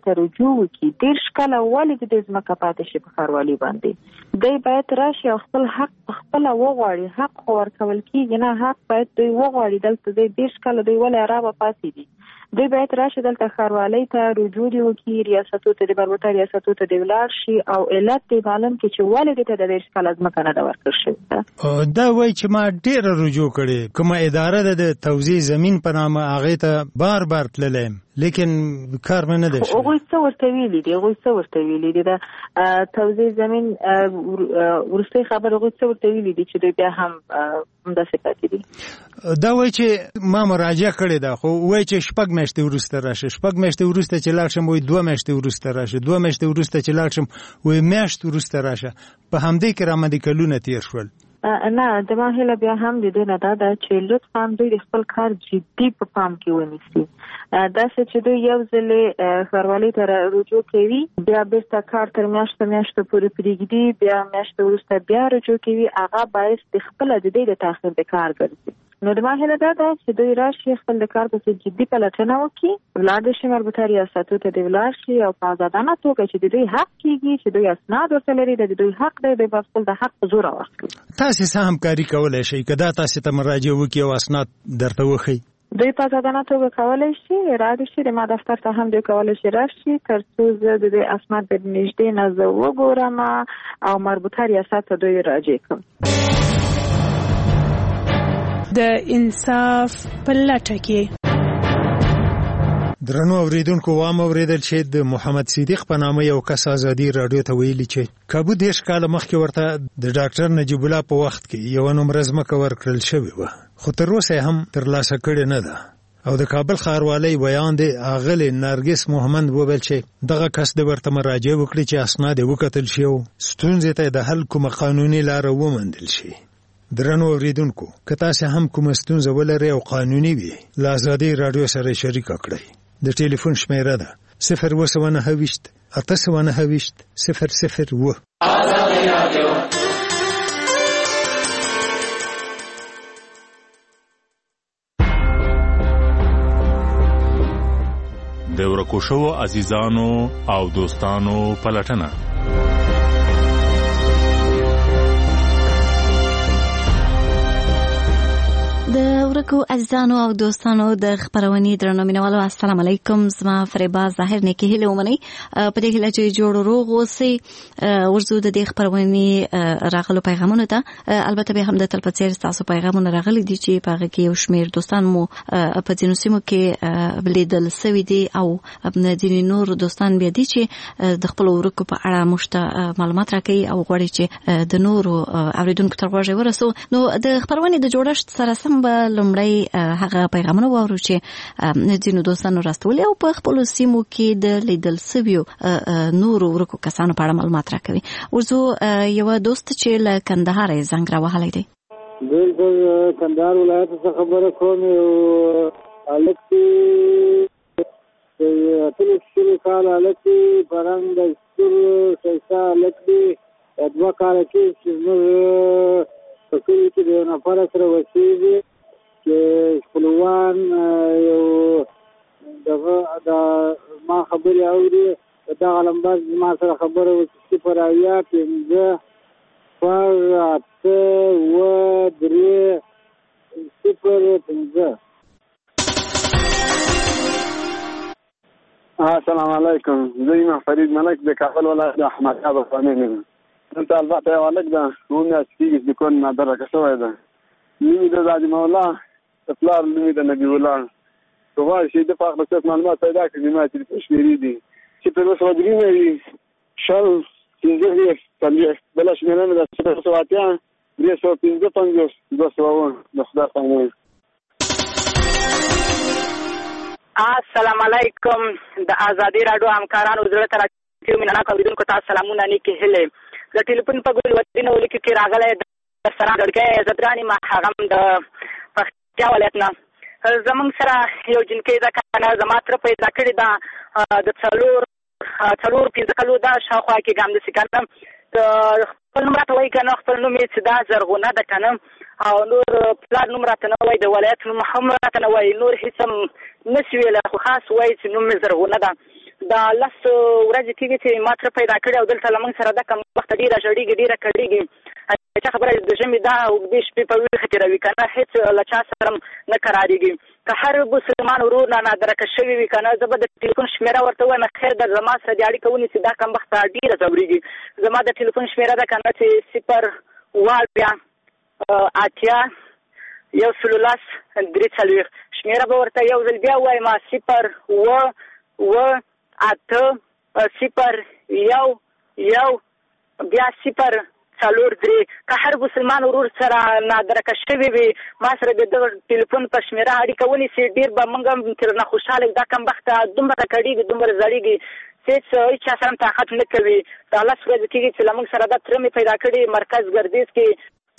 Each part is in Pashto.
ته رجوع وکړي 10 کاله ولې د دې ځمکه پاتې شي په ښاروالۍ باندې دوی باید راشي او خپل حق خپله وغواړي حق خو ورکول کېږي نه حق باید دوی وغواړي دلته دوی 10 کاله دوی ولې ارامه پاتې دي دوی باید راشي دلته ښاروالۍ ته رجوع دې وکړي ریاستو ته د مربوطه ریاستو ته دې ولاړ شي او علت دې معلوم کړي چې ولې دې ته د 10 کاله ځمکه نه ده ورکړل شوې دا وایي چې ما ډېره رجوع کړې کومه اداره ده د توزیع زمین په نامه هغې ته بار بار تللی یم لیکن کار مې نه دی شوی هغوی څه ورته ویلي دي د توزیع زمین وروستۍ خبر هغوی څه ورته ویلي دي چې دوی بیا هم همداسې پاتې دي دا وایي چې ما مراجعه کړې ده خو وایي چې 6 میاشتې وروسته راشه 6 میاشتې وروسته چې لاړ شم وایي 2 میاشتې وروسته راشه 2 میاشتې وروسته چې لاړ شم وایي میاشت وروسته راشه په همدې کې رامنې کلونه تیر شول نه د ما هیله بیا هم د دې نه دا ده چې لطفا دوی د خپل کار جدي په پام کې ونیسي داسې چې دوی یو ځلې ښاروالۍ ته رجوع کوي بیا بیرته کار تر میاشتو پورې پرېږدي بیا میاشتو وروسته بیا رجوع کوي هغه باعث د خپله د دې د تاخیر د کار ګرځي نو د ما هیله دا ده چې دوی راشي خپل د کار پسې جدي پلټنه وکړي ولاړ شي مربوطه ریاستو ته دې ولاړ شي او په ازادانه توګه چې د دوی حق کېږي چې دوی اسناد ورته لري د دوی حق دی دوی به خپل د حق په زور واخلي تاسې څه همکاري کولی شئ که دا تاسې ته مراجعه وکړي او اسناد درته وښیي دوی په ازادانه توګه کولی شي رادي شي د ما دفتر ته هم دوی کولی شي راشي تر څو زه د دوی اسناد د نږدې نه زه وګورم او مربوطه ریاست ته دوی راجع کړم د انصاف په لټه کې درنو اوریدونکو وام اوریدل چې د محمد صدیق په نامه یو کس ازادي رادیو ته ویلي چې کابو 10 کاله مخکې ورته د ډاکټر نجیب الله په وخت کې یو نومره ځمکه ورکړل شوې وه خو تر اوسه هم ترلاسه کړې نه ده او د کابل ښاروالۍ بیان دی اغلې نرګس محمد وویل چې دغه کس د ورته مراجعه وکړي چې اسناد یې وکتل شي او ستونزې ته د حل کومه قانوني لاره وموندل شي درنو اوریدونکو که تاسو هم کومه ستونزه ولرئ او قانوني وي له ازادي رادیو سره شریک کړئ د ټلیفون شمیره ده 029 829 001 ازادي رادیو د ورکو شوو عزیزانو او دوستانو پلټنه د ورکو عزیزانو او دوستانو د خبرونې درنو مینوالو السلام علیکم زما فریبا ظاهر نه کې هله ومني په دې هله چې جوړ روغ اوسئ ورزو د دې خبرونې راغلو پیغامونه ته البته به هم د تلپاتیر تاسو پیغامونه راغلي دي چې په هغه یو شمیر دوستان مو په ځینو سیمو کې بلیدل سوي دي او ځینې نور دوستان بیا دي چې د خپل ورکو په اړه مشته معلومات راکړي او غواړي چې د نورو اوریدونکو تر غوږه ورسو نو د خبرونې د جوړښت سره سم به لومړی هغه پیغامونه واورو چې ځینو دوستانو راستولي او په خپلو سیمو کې د لیدل سویو نورو ورکو کسانو په اړه معلومات راکوي ورزو یو دوست چې له کندهار یې زنګ راوهلی دی بالکل کندهار ولایت څخه خبره کوم یو هلک دی اتلس کال هلک دی پرنګ د ستورو ښایسته هلک دی 2 کاله کې چې زموږ په کلي کې د یو نفر سره اوسېږي چې خپلوان یو دغه ما خبرې اوري دغه لمبر ما سره خبره وکړي 0 السلام علیکم زه یم فرید ملک د کابل ولایت د احمد ابا فامینه دلته البته یو هلک ده نوم یې کېږي چې کون نادرکه شوی ده نوم یې د ظالم الله د پلار نوم یې د نبي الله که غواړي چې د په هغه څه معلومات پیدا کړي ما تلیفون شمېرې دي 029 بله شمېره مې ده 080 355 د خدای پامه السلام علیکم د ازادي راډیو همکارانو زړه ته راټیو مینه کوونکو ته سلامونه نیکې هیلې د ټلیفون په ګول ودینه ولیکو کې راغلی د سره ډړکې عزتګراني ما هغه د پښتیا ولایت نه زمونږ سره یو جنکۍ ده کنه زما تره پیدا کړې ده د څلور 5 کلو ده شاوخوا کې ګام داسې کنه خپل نوم راته وایي که نه خپل نوم یې چې دا زرغونه ده که نه او نور پلار نوم راته نه وایي د ولایت نوم هم راته نه وایي نور هېڅ هم نشي ویلی خو خاص وایي چې نوم مې زرغونه ده دا 10 ورځې کېږي چې ما تره پیدا کړی او دلته له موږ سره دا کمبخته ډېره ژړېږي ډېره کړېږي. چا خبره د ژمي دا اوږدې شپې په ویښه تېروي که نه هېڅ له چا سره نه قرارېږي. که هر مسلمان ورور نادرکه شوی وي که نه زه به د ټلیفون شمېره ورته وایم خیر ده زما سره دې اړیکه ونیسي دا کمبخته ډېره ځورېږي. زما د ټلیفون شمېره ده که نه چې 0 شمېره به ورته یو ځل بیا ووایم 0 بیا 0 که هر مسلمان ورور سره نادرکه شوی وي ما سره د دغه ټلیفون په شمېره اړیکه ونیسي ډېر به موږ هم ترېنه خوشحاله دا کمبخته دومره کړېږي دومره زړېږي هېڅ هېچا سره هم طاقت نه کوي. دا 10 ورځې کېږي چې له موږ سره دا تره مې پیدا کړي مرکز ګردیز کې.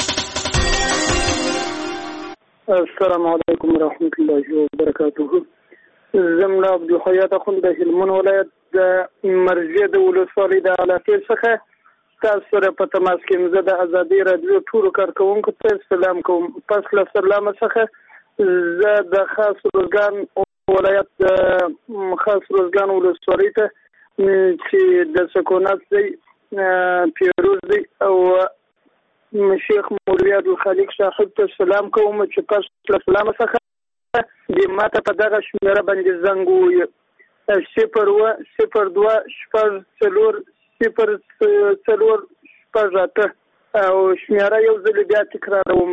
السلام علیکم ورحمت الله وبرکاته. زمنا عبدالحیات اخوند د هلمند ولایت د مرجع د ولسوالۍ د علاقې څخه تاسو سره په تماس کې زه د ازادي راډیو ټولو کارکوونکو ته سلام کوم. پس له سلامه څخه زه د خاص روزګان ولایت د خاص روزګان ولسوالۍ ته چې د سکونات دی پیروز دی او شیخ مولوی عبدالخالق صاحب ته سلام کوم چې پس له سلامه څخه د ماته په دغه شمېره باندې زنګ ووایي 0 او شمېره یو ځل بیا تکراروم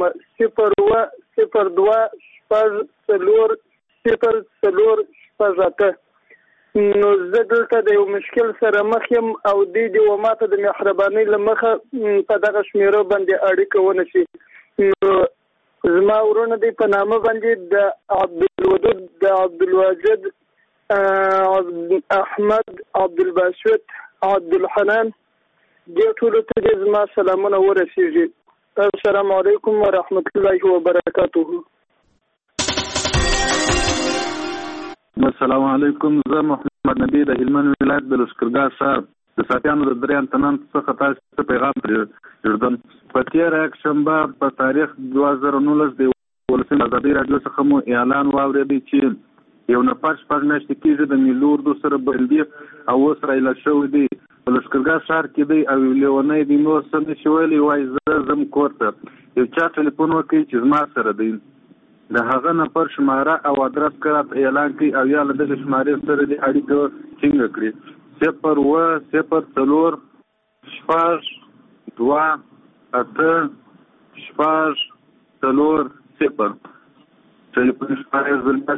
0 نو زه دلته د یو مشکل سره مخ یم او دې و ماته د مهربانۍ له مخه په دغه شمېره باندې اړیکه ونشي. نو زما ورونه دی په نامه باندې د عبدالودود د عبدالواجد احمد عبدالباسط عبدالحنان دې ټولو ته دې زما سلامونه ورسیږي. السلام علیکم ورحمت الله وبرکاته. السلام علیکم. زه محمد نبی د هلمند ولایت د لشکرګاه ښار د ساتیانو د دریان تنان څخه تاسو ته پیغام پرېږدم. په تېره یکشنبه په تاریخ 2019 د ولسي ازادۍ راډیو څخه مو اعلان واورېدی چې یو نفر 6 میاشتې کېږي د ملي اردو سره بندي او اوس رایله شوی دی په لشکرګاه ښار کې دی او لیونی دی نور څه نشي ویلی وایي زه ځم کور ته یو چا ټلیفون وکړي چې زما سره دی د هغه نفر شماره او ادرس کړه اعلان کړي او یا له دغه شمارې سره د اړیکه ټینګه کړي 0 ټلیفون شماره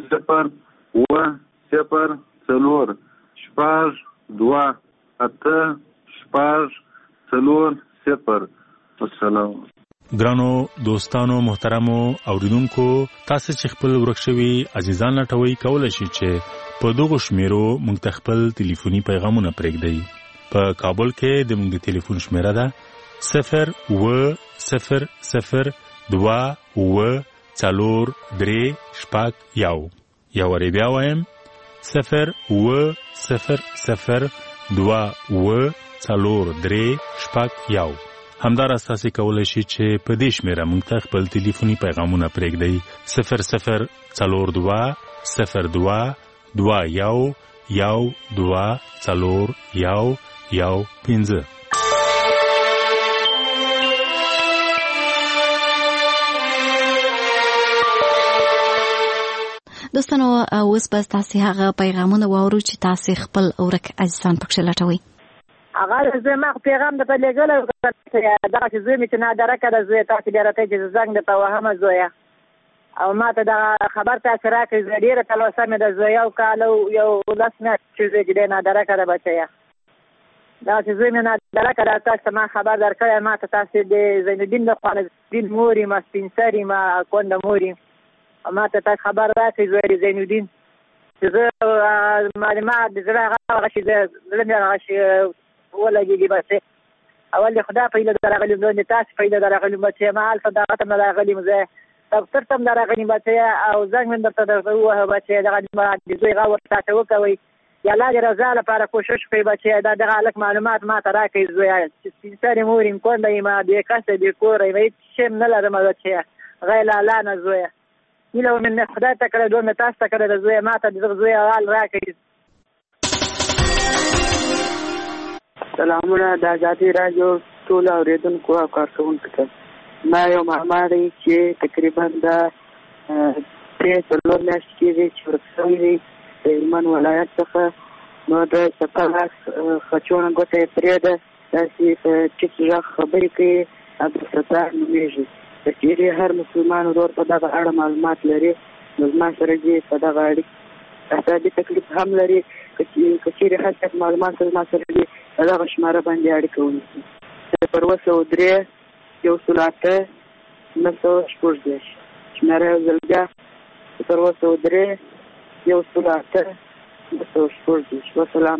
0 السلام. ګرانو دوستانو محترمو اوریدونکو تاسو چې خپل ورک شوي عزیزان لټوي کولای شئ چې په دغه شمیرو موږ ته خپل ټلیفوني پیغامونه پرېږدئ. په کابل کې د موږ ټلیفون شمیره ده 0 یو ری بیا وایم 0 همدار اساسي کولای شي چې په دې شمیره موږ ته خپل ټلیفوني پیغامونه پرېږدئ 00221224115. دوستانو اوس بس تاسو هغه پیغامونه واورو چې تاسو خپل اورک عزیزان پکښ لټوي. هغه زه ما پیغام د لګل دغه چې زه می چې نه درکه د زه تاسو ډیرته چې زنګ د توهمه زویا او ما ته دا خبر تاسو راکړئ زه ډیره تلوسه مې د زویا او کالو یو لاسنه چې زه دې نه درکه د بچیا دا چې زه مې نه درکه تاسو ما خبر درکړی ما ته تاسو د زیندین د خپل دین موري ما سپینسری ما کوند موري ما ته تاسو خبر راکړئ زه زیندین چې زه معلومات د زړه هغه شي زه مې ولګي بس اول خدا پیدا درغلی نو تاسو پیدا درغلی بچي ما الف دغه تم درغلی مزه دفتر تم درغلی بچي او زنګ من درته وه بچي دغه ما د زوی غوړ تاسو وکوي یا لا رضا لپاره کوشش کوي بچي دا دغه الک معلومات ما ته راکړي زوی چې سره مورین کوند ما دې کاسه دې کورې وای چې نه لرم بچي غیر لا نه زوی نیلو من خدا ته کړه دوه تاسو ته کړه زوی ما ته د زوی حال راکړي سلامونه د ازادي راډیو ټول اوریدونکو او کارکونکو ته. ما یو معما دی چې تقریبا د 3-4 میاشتې کېږي چې ورک شوی دی د هلمند ولایت څخه. نو د سپالاس خچونه ګوته یې پرېږده، داسې په ټیټ غږ خبرې کوي. عبدالستار نومېږي. که چېرې هر مسلمان ورور په دغه اړه معلومات لري نو زما سره دې په دغه اړیکې اعصابي تکلیف هم لري. که چېرې هر څه معلومات زما سره دي په دغه شماره باندې اړیکه ونیسي. 003 108 914 شماره یو ځل بیا 003 108 914. وسلام.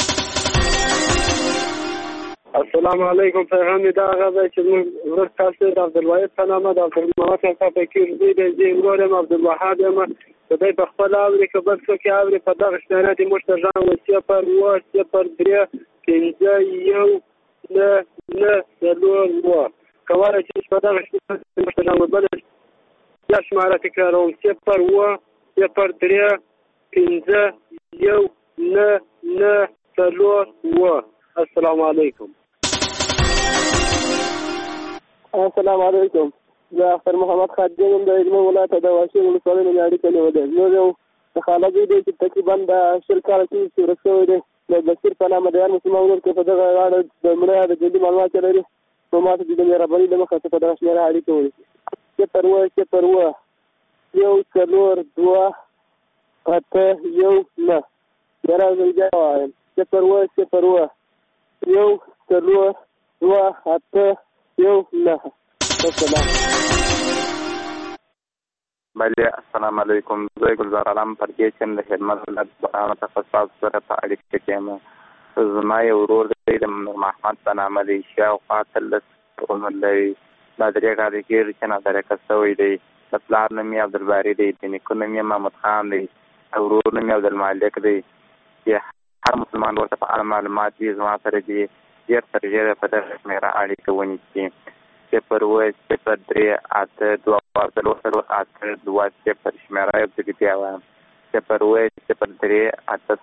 السلام علیکم. پیغام دا هغه دی چې موږ ورک تاسو د عبدالواحد په نامه د عبدالمحمد کاکا فقیر زوی دی. زه یې ورور یم عبدالوهاب یم. که دی په خپله اوري که بل څوک یې اوري په دغه شمېره دې موږ ته ژاڼ وي 0 3 5 1 9 4 کولی شي چې په دغه شمېره دې موږ ته ژاڼ وي. بله بیا شماره تکراروم 0 3 5 1 9 4. السلام علیکم. السلام علیکم. زه اختر محمد خادم یم د هلمند ولایت د واشیر ولسوالۍ نه مې اړیکه نیولې. زه یو خاله زوی دی چې تقریبا د 10 کاله کېږي چې ورک شوی دی. د بشیر په نامه د هر مسلمان ورور کې په دغه اړه د مړه د ژوندي معلومات لري. نو ما ته د مهربانۍ له مخې په دغه شمېره اړیکه ونیسي 0 1 2 8 1 9. بیا راځم بیا وایم 0 1 2 8 1 9. السلام. بله السلام علیکم. زه ګلزار علم پردیسم د هلمند ولایت برهانه تخصص سره په اړیکه کې یم. زما یو ورور دی د محمد په نامه دی. شاوخوا 13 عمر لري. دا 3 کاله کېږي چې نادرکه شوی دی. د پلار نوم یې عبدالباري دی. د نیکه نوم یې محمود خان دی. ورور نوم یې عبدالمالک دی. چې هر مسلمان ورته په اړه معلومات وي زما سره دي ډېر تر ډېره په دغه شمېره اړیکه ونیسي 0 3 8 2 8 2 شمېره یو ځل بیا وایم 0 3 8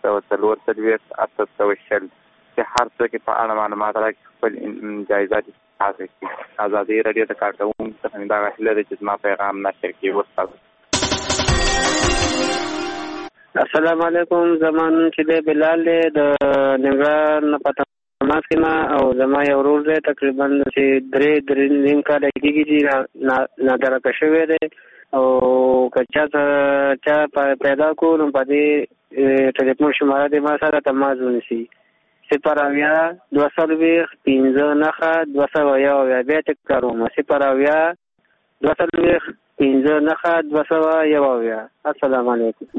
8 چې هر څوک په اړه معلومات راکړي خپل جایزات حاصل کړي. ازادي راډیو د کارکوونکو څخه دا هیله ده چې زما پیغام نشر کړي. وستاسو. السلام علیکم. زمان چې دی بلال دی د ننګرهار نه په تماس کې ما او زما یو ورور دی تقریبا چې 3 کاله کېږي چې نادرکه شوی دی او که چا پیدا کړو نو په دې ټلیفون شماره دی ما سره تماس ونیسي 0 2 15 9 201. بیا تکراروم 0 2 15 9 201. السلام علیکم.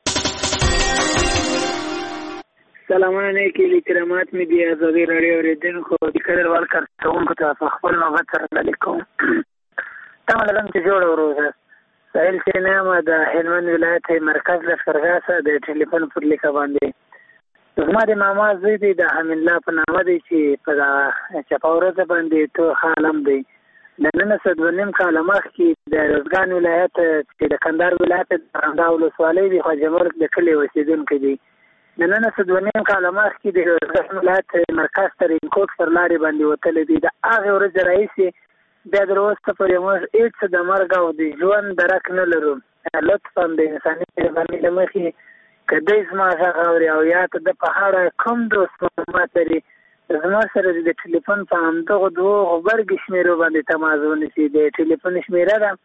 سلامونه نیکی کرامات می دی ازادي راډیو اوریدونکو د کډر وال کارکونکو ته په خپل نوبت سره علیکم. تاسو لږ چې جوړ وروزه سهیل سینما د هلمند ولایت مرکز لښکرګاه د ټلیفون پر لیکه باندې زما د ماما زوی دی د حمید الله په نامه دی چې په چپاورزه باندې تو خالم دی. د نن څه 2 کاله مخکې د روزګان ولایت چې د کندهار ولایت د رندا ولسوالۍ د خواجه ملک د کلي اوسېدونکی دی. د نن څه 2 کاله مخکې د روزګان ولایت مرکز ته رینکوټ پر لارې باندې وتلی دی. د هغې ورځې راهیسې بیا تر اوسه پورې موږ هېڅ د مرګ او د ژوند درک نه لرو. لطفا د انساني مهربانۍ له مخې که دی زما غږ اوري او یا ته د په اړه کوم دوست معلومات لري زما سره د ټلیفون په همدغو 2 غبرګې شمېرو باندې تماس ونیسي. د ټلیفون شمېره ده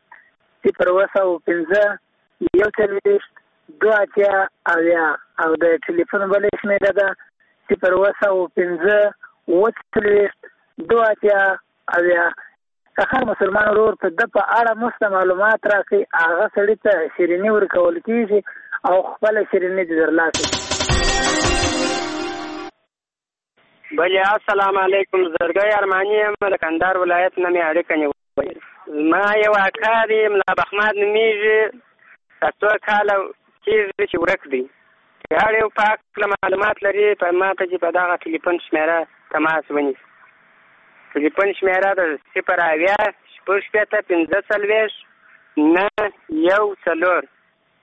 0 5 1 2 8 او د ټلیفون بلې شمېره ده 0 5 2 8 که هر مسلمان ورور ته د په اړه مست معلومات راکړي هغه سړي ته شیریني ورکول کېږي او خپله شیریني دې درلاسي. بله السلام علیکم. زرګی ارماني یم د کندهار ولایت نه مې اړیکه نیولې. ما یو اکا دی ملا بخماد نومېږي. 2 کاله کېږي چې ورک دی. که هر یو په هکله معلومات لري په ما ته چې په دغه ټلیفون شمېره تماس ونیسي. ټلیفون شمېره ده 0 6 15 9 1 4.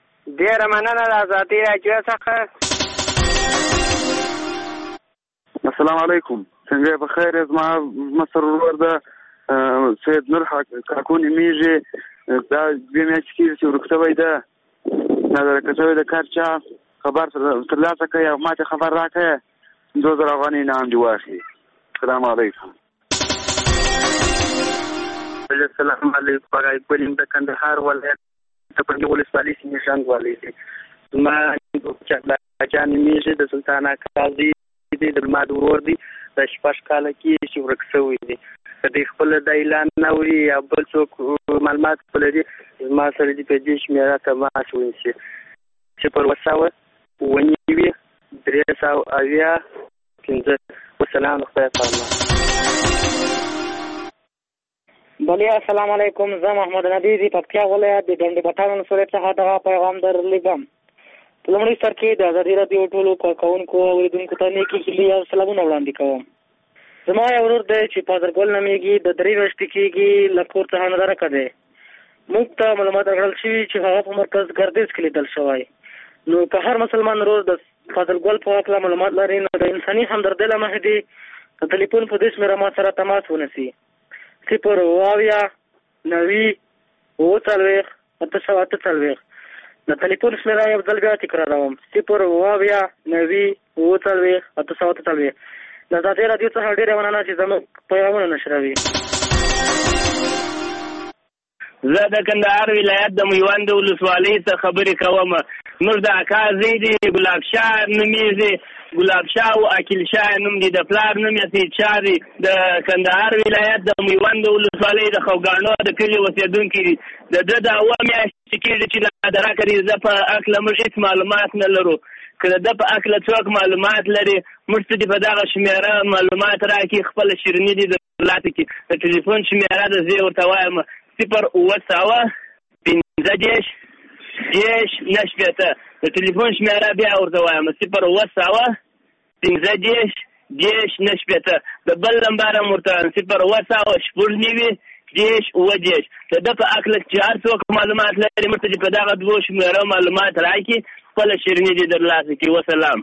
ډېره مننه د ازادي راډیو څخه. السلام علیکم. څنګه په خیر زما مصر ورور د سید نور کاکون میږي دا د میاشتې کې چې ورکتوي ده نظر کتوي د کارچا خبر ترلاسه کوي او ماته خبر راکړي 2000 افغانۍ انعام دی واخلي. السلام علیکم. السلام علیکم. هغه کولم د کندهار ولایت ته په ولسوالۍ کې څنګه والي ما چې جان میږي د سلطان قاضي د ماد ورور دی د شپږ کال کې چې ورک شوی دی د خپل د اعلان نوري یا بل څوک معلومات ولري ما سره دې په دې شمیره تماس ونشي چې پر وساوه ونیوي 315 والسلام علیکم. بله السلام علیکم. زه محمد نبی دی پکتیا ولایت د ډنډ پټان ولسوالۍ څخه دغه پیغام درلیږم. په لومړي سر کې د ازادي راډیو ټولو کارکوونکو او اوریدونکو ته نیکې هیلې او سلامونه وړاندې کوم. زما یو ورور دی چې فاضل نومیږي د 3 میاشتې کېږي له کور څخه نظارکه دی. موږ ته معلومات راغلل شوي چې هغه په مرکز ګردیز کې لیدل شوی. نو که هر مسلمان ورور د فاضل ګل په هکله معلومات لري نو د انساني همدردۍ له مخې دې د ټلیفون په دې شمېره ما سره تماس ونیسي 090 د ټلیفون شمیره یو ځل بیا تکراروم 090 د ازادي راډیو څخه ډېره مننه چې زموږ پیغامونه نشروي. زه د کندهار ولایت د میوند ولسوالۍ څخه خبرې کوم. موږ د اکا زوی دی ګلاب شاه نومیږي ګلاب شاه او اکیل شاه نوم دی د پلار نوم یې سید شاه دی د کندهار ولایت د میوند ولسوالۍ د خوګاڼو د کلي اوسېدونکی دی. د ده د اوه میاشتې کېږي چې نادرکه دی. زه په هکله موږ هېڅ معلومات نه لرو. که د ده په هکله څوک معلومات لري موږ ته دې په دغه شمېره معلومات راکړي. خپله شیریني دي د لاته کې د ټلیفون شمېره ده زه یې ورته وایم 0 د ټلیفون شمېره بیا ورته وایم 0 د بل نمبر هم ورته 0 د ده په هکله چې هر څوک معلومات لري موږ ته دې په دغه 2 شمېره معلومات راکړي. خپله شیریني دې درلاسه کړي. وسلام.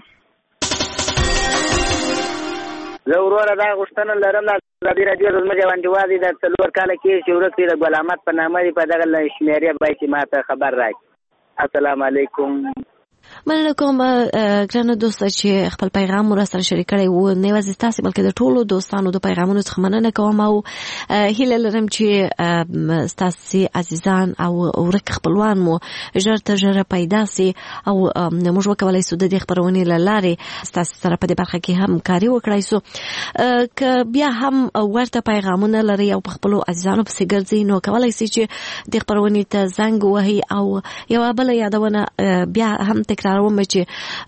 زه وروره دا غوښتنه لرم د ازادي راډیو د زموږ یو انډیوال دی د 4 کاله کې چې ورک دی د ګل احمد په نامه دی په دغه شمېرې باید چې ما ته خبر راکړي. السلام علیکم. مننه کوم ګرانه دوسته چې خپل پیغام را سره شریک کړی وو. نه یوازې تاسو بلکې د ټولو دوستانو د پیغامونو څخه مننه کوم او هیله لرم چې تاسو عزیزان او ورک خپلوان مو ژر تر ژره پیدا سي او موږ وکولای شو د دې خبرونې لارې تاسو سره په دې برخه کې همکاري وکړای شو. که بیا هم ورته پیغامونه لري او په خپل عزیزانو پسې ګرځي نو کولای شي چې د خبرونې ته زنګ وهي او یو بل یادونه بیا هم تکراروم چې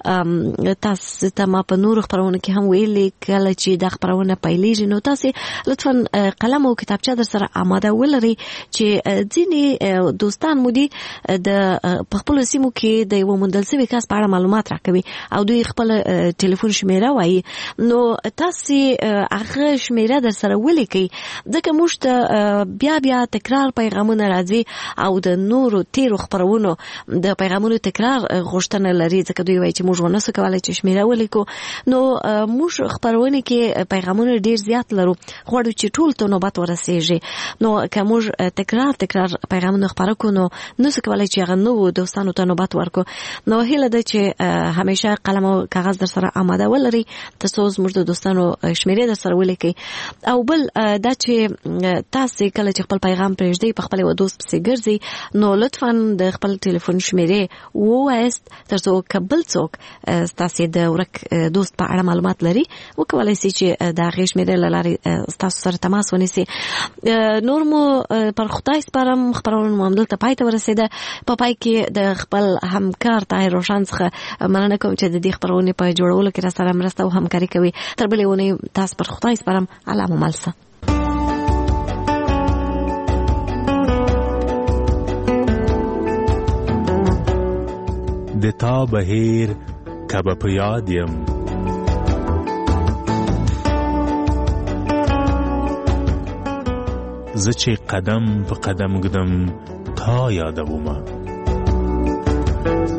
تاسو ته ما په نور خبرونه کې هم ویلي کله چې د خبرونه پیلېږي نو تاسو لطفا قلم او کتابچه در سره آماده ولرئ چې ځینې دوستان مو دي د خپل سیمو کې د یو موندل شوی کس په اړه معلومات راکوي او دوی خپل ټلیفون شمیره وایي نو تاسو هغه شمیره در سره ولیکئ ځکه موږ ته بیا تکرار پیغامونه راځي او د نورو تیرو خبرونو د پیغامونو تکرار غوښتنه لري ځکه دوی وایي چې موږ ونسو کولای چې شمیره ولیکو نو موږ خبرونه کې پیغامونه ډیر زیات لرو غواړو چې ټول ته نوبت ورسیږي نو که موږ تکرار پیغامونه خبرو کو نو نسو کولای چې هغه نو دوستانو ته نوبت ورکو نو هیله ده چې همیشه قلم او کاغذ در سره آماده ولري تاسو زموږ د دوستانو شمیره در سره ولیکئ او بل دا چې تاسو کله چې خپل پیغام پرېږدئ په خپل دوست پسې ګرځئ نو لطفا د خپل ټلیفون شمیره ووایست ترڅو کبل څوک تاسو د ورک دوست په اړه معلومات لري وکولای شي چې د هغې شمیرې له لارې تاسو سره تماس ونیسي. نور مو پر خدای سپارم خبرونه مو همدلته پای ته ورسېده په پای کې د خپل همکار طاهر روشن څخه مننه کوم چې د دې خبرونې په جوړولو کې را سره مرسته او همکاري کوي. تر بلې اونۍ تاسو پر خدای سپارم. الله مو ملسه. د تا بهیر کبه په یاد یم زه چې قدم په قدم ګدم تا یادومه